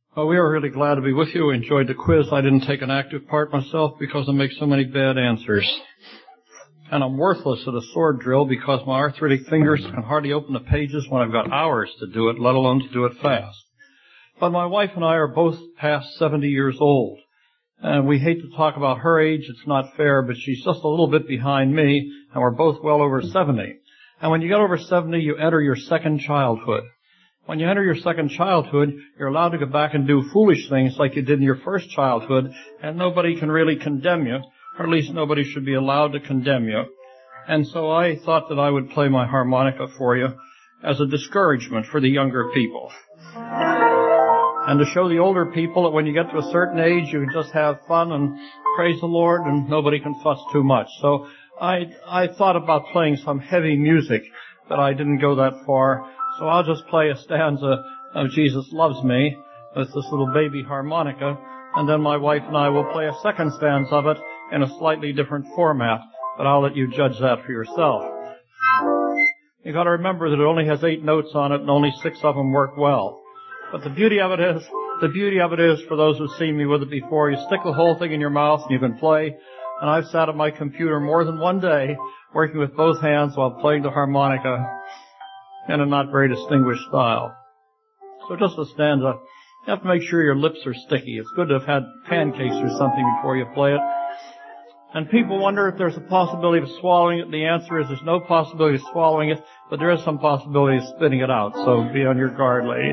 Well, we are really glad to be with you. We enjoyed the quiz. I didn't take an active part myself because I make so many bad answers. And I'm worthless at a sword drill because my arthritic fingers can hardly open the pages when I've got hours to do it, let alone to do it fast. But my wife and I are both past 70 years old. And we hate to talk about her age. It's not fair, but she's just a little bit behind me, and we're both well over 70. And when you get over 70, you enter your second childhood. When you enter your second childhood, you're allowed to go back and do foolish things like you did in your first childhood, and nobody can really condemn you, or at least nobody should be allowed to condemn you. And so I thought that I would play my harmonica for you as a discouragement for the younger people. And to show the older people that when you get to a certain age, you can just have fun and praise the Lord, and nobody can fuss too much. So I thought about playing some heavy music, but I didn't go that far. So I'll just play a stanza of Jesus Loves Me with this little baby harmonica, and then my wife and I will play a second stanza of it in a slightly different format, but I'll let you judge that for yourself. You've got to remember that it only has 8 notes on it, and only 6 of them work well. But the beauty of it is, for those who've seen me with it before, you stick the whole thing in your mouth and you can play. And I've sat at my computer more than one day working with both hands while playing the harmonica in a not very distinguished style. So just a stanza. You have to make sure your lips are sticky. It's good to have had pancakes or something before you play it. And people wonder if there's a possibility of swallowing it. The answer is there's no possibility of swallowing it, but there is some possibility of spitting it out. So be on your guard, ladies.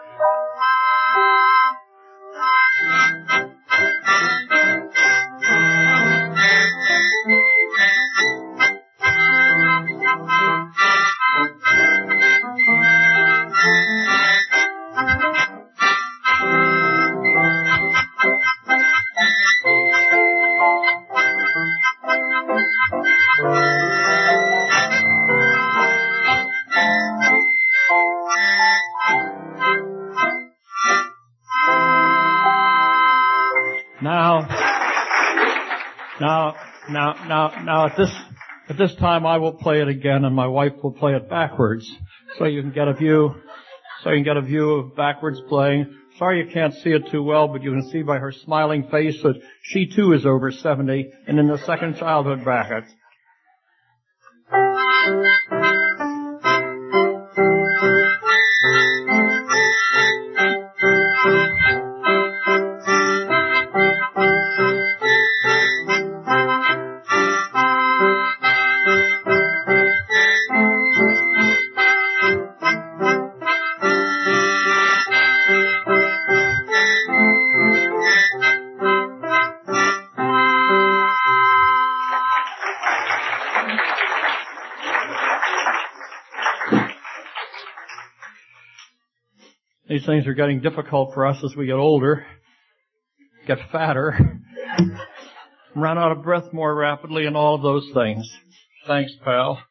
Now, at this time I will play it again, and my wife will play it backwards, so you can get a view of backwards playing. Sorry you can't see it too well, but you can see by her smiling face that she too is over 70 and in the second childhood bracket. These things are getting difficult for us as we get older, get fatter, run out of breath more rapidly, and all of those things. Thanks, pal.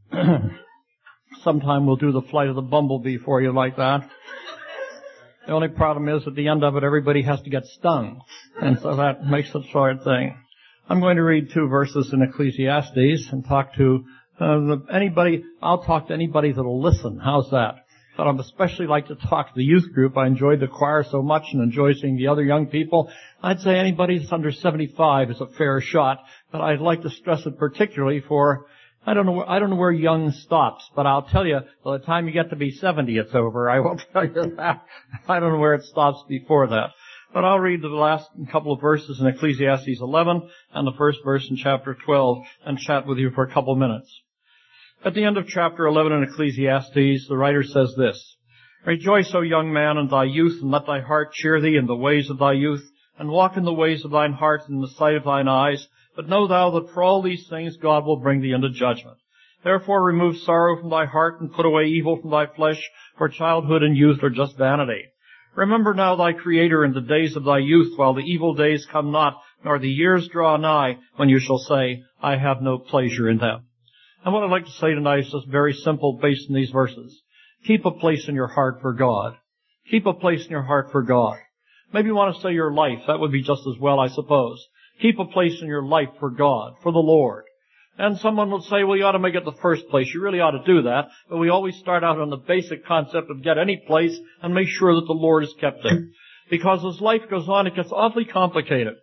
Sometime we'll do the flight of the bumblebee for you like that. The only problem is at the end of it, everybody has to get stung, and so that makes it a hard thing. I'm going to read 2 verses in Ecclesiastes and talk to anybody. I'll talk to anybody that'll listen. How's that? But I'd especially like to talk to the youth group. I enjoyed the choir so much and enjoy seeing the other young people. I'd say anybody that's under 75 is a fair shot, but I'd like to stress it particularly for, I don't know where young stops, but I'll tell you, by the time you get to be 70, it's over. I will tell you that. I don't know where it stops before that. But I'll read the last couple of verses in Ecclesiastes 11 and the first verse in chapter 12 and chat with you for a couple minutes. At the end of chapter 11 in Ecclesiastes, the writer says this: Rejoice, O young man, in thy youth, and let thy heart cheer thee in the ways of thy youth, and walk in the ways of thine heart and in the sight of thine eyes. But know thou that for all these things God will bring thee into judgment. Therefore remove sorrow from thy heart, and put away evil from thy flesh, for childhood and youth are just vanity. Remember now thy Creator in the days of thy youth, while the evil days come not, nor the years draw nigh, when you shall say, I have no pleasure in them. And what I'd like to say tonight is just very simple based on these verses. Keep a place in your heart for God. Keep a place in your heart for God. Maybe you want to say your life. That would be just as well, I suppose. Keep a place in your life for God, for the Lord. And someone will say, well, you ought to make it the first place. You really ought to do that. But we always start out on the basic concept of get any place and make sure that the Lord is kept there. Because as life goes on, it gets awfully complicated.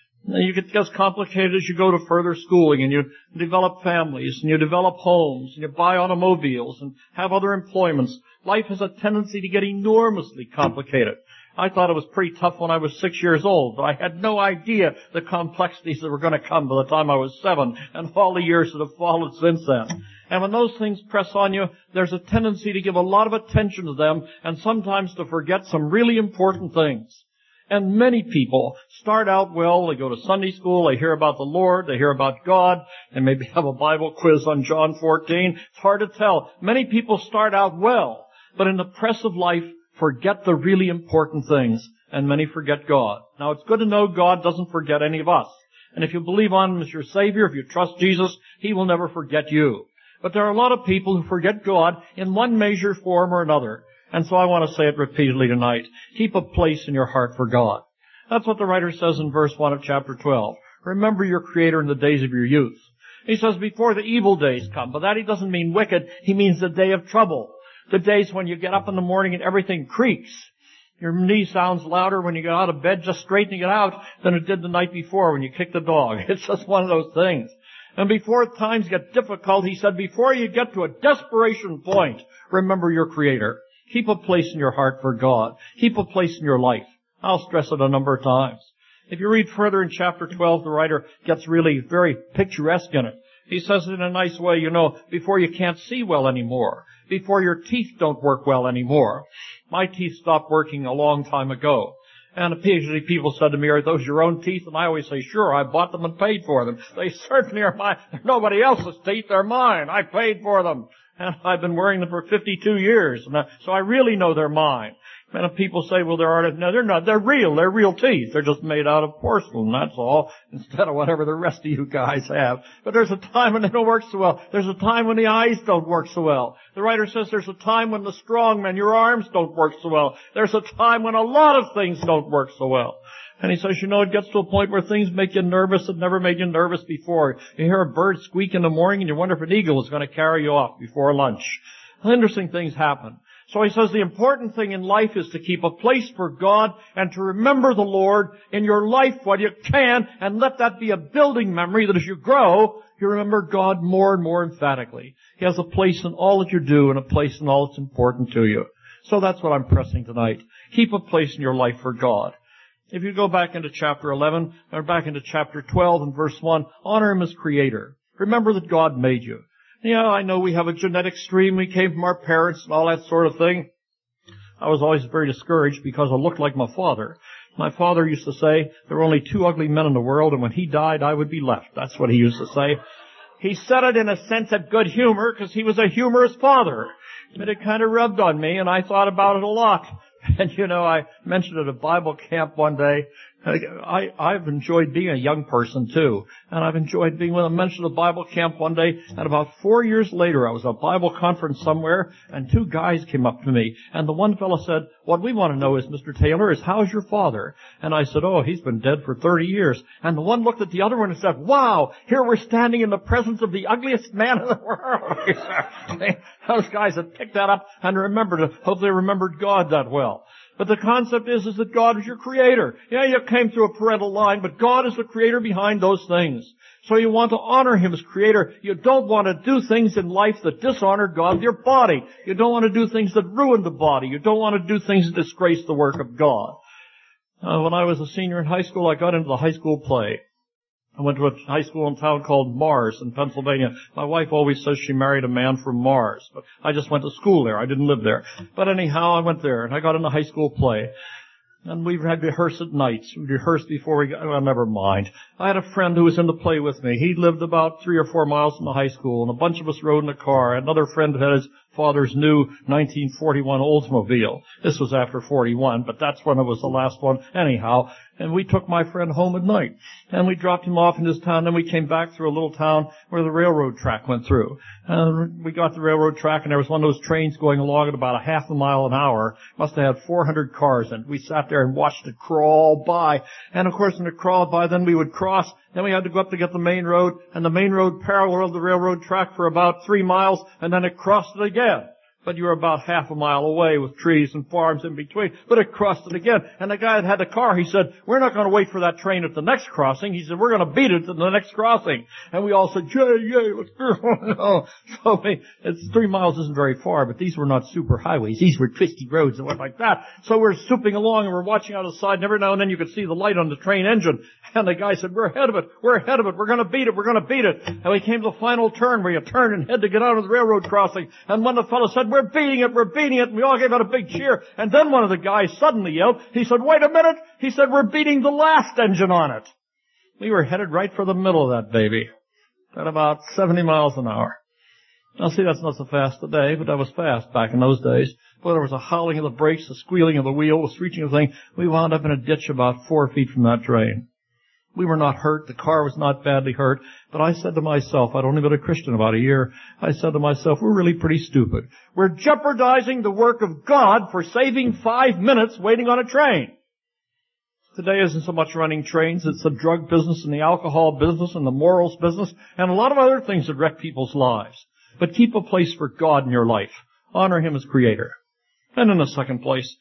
It gets complicated as you go to further schooling and you develop families and you develop homes and you buy automobiles and have other employments. Life has a tendency to get enormously complicated. I thought it was pretty tough when I was 6 years old, but I had no idea the complexities that were going to come by the time I was 7 and all the years that have followed since then. And when those things press on you, there's a tendency to give a lot of attention to them and sometimes to forget some really important things. And many people start out well. They go to Sunday school. They hear about the Lord. They hear about God. They maybe have a Bible quiz on John 14. It's hard to tell. Many people start out well, but in the press of life, forget the really important things, and many forget God. Now, it's good to know God doesn't forget any of us. And if you believe on Him as your Savior, if you trust Jesus, He will never forget you. But there are a lot of people who forget God in one measure, form, or another. And so I want to say it repeatedly tonight. Keep a place in your heart for God. That's what the writer says in verse 1 of chapter 12. Remember your Creator in the days of your youth. He says before the evil days come. But that he doesn't mean wicked. He means the day of trouble. The days when you get up in the morning and everything creaks. Your knee sounds louder when you get out of bed just straightening it out than it did the night before when you kicked the dog. It's just one of those things. And before times get difficult, he said, before you get to a desperation point, remember your Creator. Keep a place in your heart for God. Keep a place in your life. I'll stress it a number of times. If you read further in chapter 12, the writer gets really very picturesque in it. He says it in a nice way, before you can't see well anymore. Before your teeth don't work well anymore. My teeth stopped working a long time ago. And occasionally people said to me, are those your own teeth? And I always say, sure, I bought them and paid for them. They certainly are mine. They're nobody else's teeth, they're mine. I paid for them. And I've been wearing them for 52 years. So I really know they're mine. And if people say, well, no, they're not. They're real teeth. They're just made out of porcelain, that's all, instead of whatever the rest of you guys have. But there's a time when they don't work so well. There's a time when the eyes don't work so well. The writer says there's a time when the strong men, your arms don't work so well. There's a time when a lot of things don't work so well. And he says, it gets to a point where things make you nervous that never made you nervous before. You hear a bird squeak in the morning and you wonder if an eagle is going to carry you off before lunch. Interesting things happen. So he says the important thing in life is to keep a place for God and to remember the Lord in your life while you can, and let that be a building memory that as you grow, you remember God more and more emphatically. He has a place in all that you do and a place in all that's important to you. So that's what I'm pressing tonight. Keep a place in your life for God. If you go back into chapter 11, or back into chapter 12 and verse 1, honor Him as Creator. Remember that God made you. Yeah, I know we have a genetic stream. We came from our parents and all that sort of thing. I was always very discouraged because I looked like my father. My father used to say, there were only 2 ugly men in the world, and when he died, I would be left. That's what he used to say. He said it in a sense of good humor because he was a humorous father. But it kind of rubbed on me, and I thought about it a lot. And I mentioned at a Bible camp one day, I've enjoyed being a young person too. And I've enjoyed being when I mentioned a Bible camp one day, and about 4 years later I was at a Bible conference somewhere, and 2 guys came up to me. And the one fellow said, what we want to know is, Mr. Taylor, is how's your father? And I said, oh, he's been dead for 30 years. And the one looked at the other one and said, wow, here we're standing in the presence of the ugliest man in the world. Those guys had picked that up and hopefully remembered God that well. But the concept is that God is your Creator. Yeah, you came through a parental line, but God is the Creator behind those things. So you want to honor Him as Creator. You don't want to do things in life that dishonor God with your body. You don't want to do things that ruin the body. You don't want to do things that disgrace the work of God. When I was a senior in high school, I got into the high school play. I went to a high school in a town called Mars in Pennsylvania. My wife always says she married a man from Mars, but I just went to school there. I didn't live there. But anyhow, I went there, and I got in a high school play. And we had rehearse at nights. We rehearsed before we got, well, never mind. I had a friend who was in the play with me. He lived about 3 or 4 miles from the high school, and a bunch of us rode in a car. Another friend had his father's new 1941 Oldsmobile. This was after 41, but that's when it was the last one anyhow. And we took my friend home at night. And we dropped him off in his town. Then we came back through a little town where the railroad track went through. And we got to the railroad track, and there was one of those trains going along at about a half a mile an hour. Must have had 400 cars in it. We sat there and watched it crawl by. And of course, when it crawled by, then we would cross. Then we had to go up to get the main road. And the main road paralleled the railroad track for about 3 miles, and then it crossed it again. But you were about half a mile away with trees and farms in between. But it crossed it again. And the guy that had the car, he said, we're not going to wait for that train at the next crossing. He said, we're going to beat it at the next crossing. And we all said, yay, let's go. So it's 3 miles isn't very far, but these were not super highways. These were twisty roads and went like that. So we're swooping along and we're watching out of the side, and every now and then you could see the light on the train engine. And the guy said, we're ahead of it. We're ahead of it. We're going to beat it. We're going to beat it. And we came to the final turn where you turn and head to get out of the railroad crossing. And one of the fellows said, we're beating it. We're beating it. And we all gave out a big cheer. And then one of the guys suddenly yelled. He said, wait a minute. He said, we're beating the last engine on it. We were headed right for the middle of that baby at about 70 miles an hour. Now see, that's not so fast today, but that was fast back in those days. But there was a howling of the brakes, the squealing of the wheel, the screeching of the thing. We wound up in a ditch about 4 feet from that train. We were not hurt. The car was not badly hurt. But I said to myself, I'd only been a Christian about a year, I said to myself, we're really pretty stupid. We're jeopardizing the work of God for saving 5 minutes waiting on a train. Today isn't so much running trains. It's the drug business and the alcohol business and the morals business and a lot of other things that wreck people's lives. But keep a place for God in your life. Honor Him as Creator. And in the second place,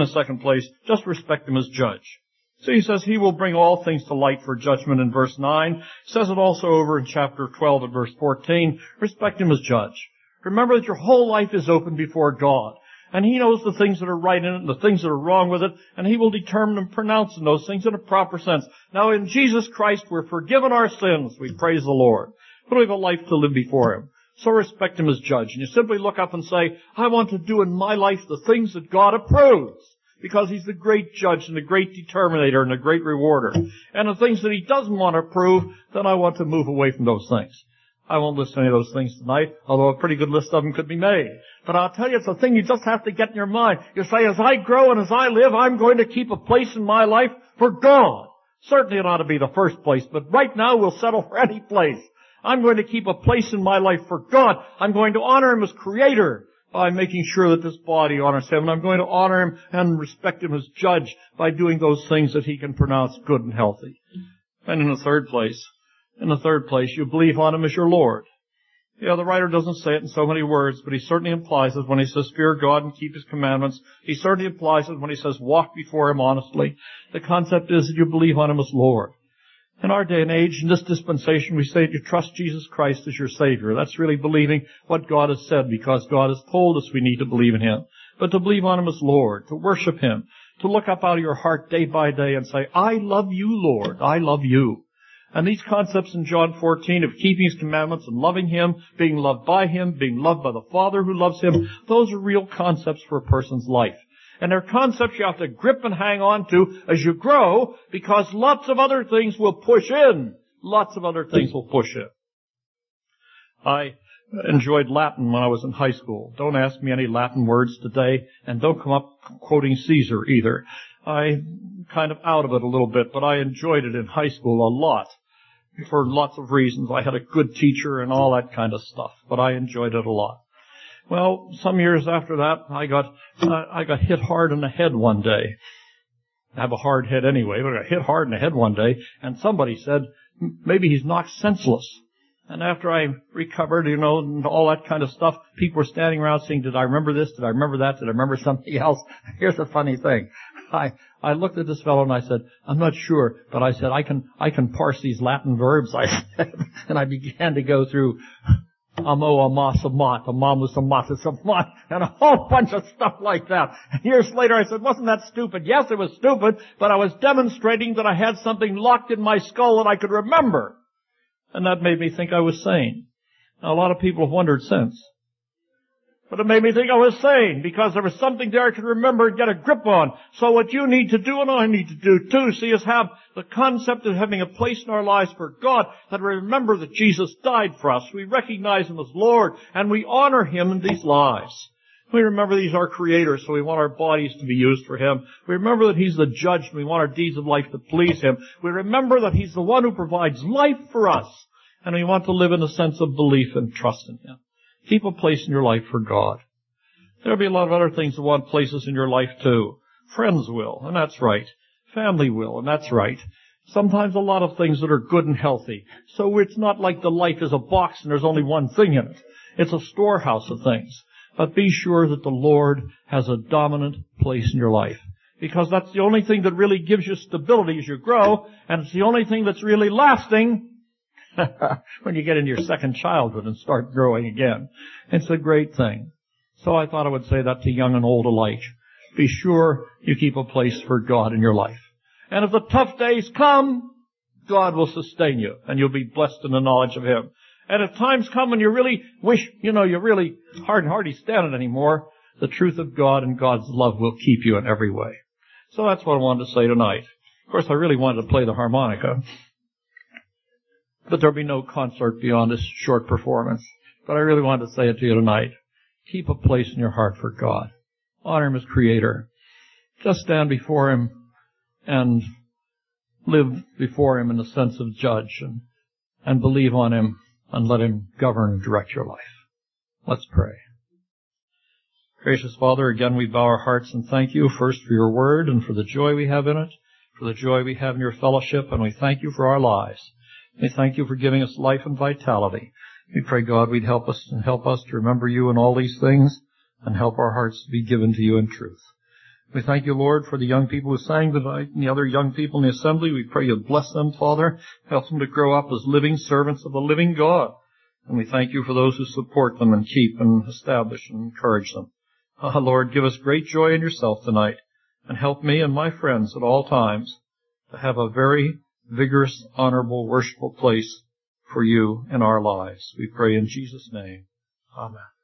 just respect Him as Judge. So he says He will bring all things to light for judgment in verse 9. Says it also over in chapter 12 and verse 14. Respect Him as Judge. Remember that your whole life is open before God. And He knows the things that are right in it and the things that are wrong with it. And He will determine and pronounce those things in a proper sense. Now in Jesus Christ we're forgiven our sins. We praise the Lord. But we have a life to live before Him. So respect Him as Judge. And you simply look up and say, I want to do in my life the things that God approves. Because He's the great judge and the great determinator and the great rewarder. And the things that He doesn't want to approve, then I want to move away from those things. I won't list any of those things tonight, although a pretty good list of them could be made. But I'll tell you, it's a thing you just have to get in your mind. You say, as I grow and as I live, I'm going to keep a place in my life for God. Certainly it ought to be the first place, but right now we'll settle for any place. I'm going to keep a place in my life for God. I'm going to honor Him as Creator by making sure that this body honors Him. And I'm going to honor Him and respect Him as Judge by doing those things that He can pronounce good and healthy. And in the third place, you believe on Him as your Lord. Yeah, the writer doesn't say it in so many words, but he certainly implies it when he says fear God and keep His commandments. He certainly implies it when he says walk before Him honestly. The concept is that you believe on Him as Lord. In our day and age, in this dispensation, we say you trust Jesus Christ as your Savior. That's really believing what God has said, because God has told us we need to believe in Him. But to believe on Him as Lord, to worship Him, to look up out of your heart day by day and say, I love you, Lord, I love you. And these concepts in John 14 of keeping His commandments and loving Him, being loved by Him, being loved by the Father who loves Him, those are real concepts for a person's life. And they're concepts you have to grip and hang on to as you grow, because lots of other things will push in. Lots of other things will push in. I enjoyed Latin when I was in high school. Don't ask me any Latin words today, and don't come up quoting Caesar either. I'm kind of out of it a little bit, but I enjoyed it in high school a lot. For lots of reasons. I had a good teacher and all that kind of stuff, but I enjoyed it a lot. Well, some years after that, I got hit hard in the head one day. I have a hard head anyway, but I got hit hard in the head one day, and somebody said, maybe he's knocked senseless. And after I recovered, and all that kind of stuff, people were standing around saying, did I remember this? Did I remember that? Did I remember something else? Here's the funny thing. I looked at this fellow and I said, I'm not sure, but I said, I can parse these Latin verbs, I said. And I began to go through amo, amas, amat, amamus, amatus, amat, and a whole bunch of stuff like that. And years later I said, wasn't that stupid? Yes, it was stupid, but I was demonstrating that I had something locked in my skull that I could remember. And that made me think I was sane. Now, a lot of people have wondered since. But it made me think I was sane, because there was something there I could remember and get a grip on. So what you need to do, and I need to do too, see, is have the concept of having a place in our lives for God, that we remember that Jesus died for us. We recognize Him as Lord, and we honor Him in these lives. We remember that He's our Creator, so we want our bodies to be used for Him. We remember that He's the Judge, and we want our deeds of life to please Him. We remember that He's the one who provides life for us, and we want to live in a sense of belief and trust in Him. Keep a place in your life for God. There'll be a lot of other things that want places in your life too. Friends will, and that's right. Family will, and that's right. Sometimes a lot of things that are good and healthy. So it's not like the life is a box and there's only one thing in it. It's a storehouse of things. But be sure that the Lord has a dominant place in your life. Because that's the only thing that really gives you stability as you grow, and it's the only thing that's really lasting when you get into your second childhood and start growing again. It's a great thing. So I thought I would say that to young and old alike. Be sure you keep a place for God in your life. And if the tough days come, God will sustain you, and you'll be blessed in the knowledge of Him. And if times come when you really wish, you're really hardly standing anymore, the truth of God and God's love will keep you in every way. So that's what I wanted to say tonight. Of course, I really wanted to play the harmonica, but there'll be no concert beyond this short performance. But I really wanted to say it to you tonight. Keep a place in your heart for God. Honor Him as Creator. Just stand before Him and live before Him in the sense of judge, and believe on Him and let Him govern and direct your life. Let's pray. Gracious Father, again we bow our hearts and thank You first for Your word and for the joy we have in it, for the joy we have in Your fellowship, and we thank You for our lives. We thank You for giving us life and vitality. We pray, God, we'd help us to remember You in all these things and help our hearts to be given to You in truth. We thank You, Lord, for the young people who sang tonight and the other young people in the assembly. We pray You bless them, Father. Help them to grow up as living servants of the living God. And we thank You for those who support them and keep and establish and encourage them. Lord, give us great joy in Yourself tonight, and help me and my friends at all times to have a very vigorous, honorable, worshipful place for You in our lives. We pray in Jesus' name. Amen.